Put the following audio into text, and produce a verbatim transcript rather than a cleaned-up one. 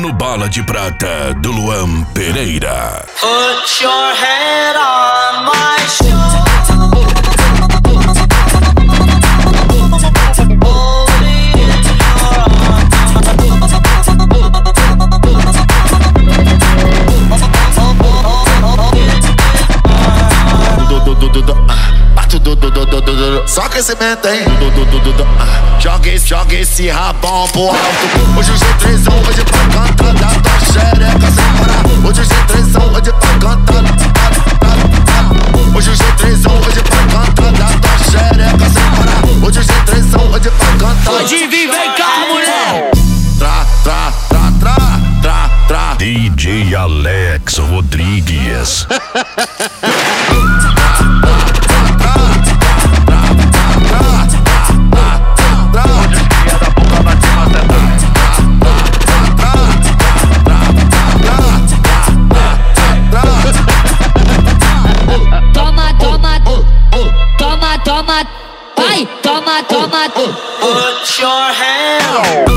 no Bala de Prata do Luan Pereira. Put your head on my shoulder. Só aquecimento, hein? Joga esse, joga esse rabão pro alto. Hoje o G três hoje pra cantar da tua xereca sem parar. Hoje o G três hoje pra cantar. Hoje o G três hoje pra cantar da tua xereca sem parar. Hoje o G três hoje pra cantar. Pode vir, vem cá, mulher. Tra, tra, tra, tra, tra, tra. D J Alex Rodrigues. Toma, vai, toma, toma. Put your hand